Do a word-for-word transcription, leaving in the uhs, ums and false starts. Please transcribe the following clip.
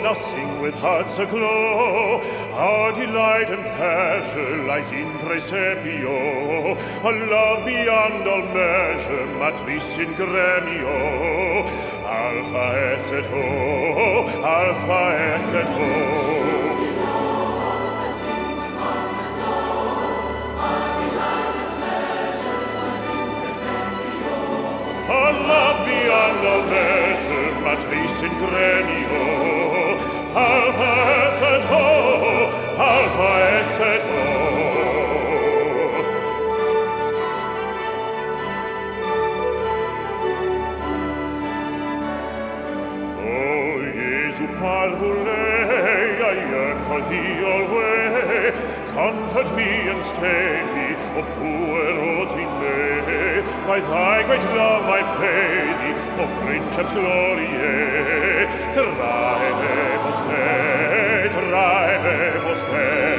now sing with hearts aglow. Our delight and pleasure lies in praesepio, a love beyond all measure, matris in gremio. Alpha esset ho, alpha esset ho. A love beyond all measure, matris in gremio. Alpha esset ho, alpha esset ho. O Jesu parvule, I yearn for thee alway. Comfort me and stay me, O puero in me. By thy great love I pray thee, O Princeps gloriae. Trae me poste, trae me poste.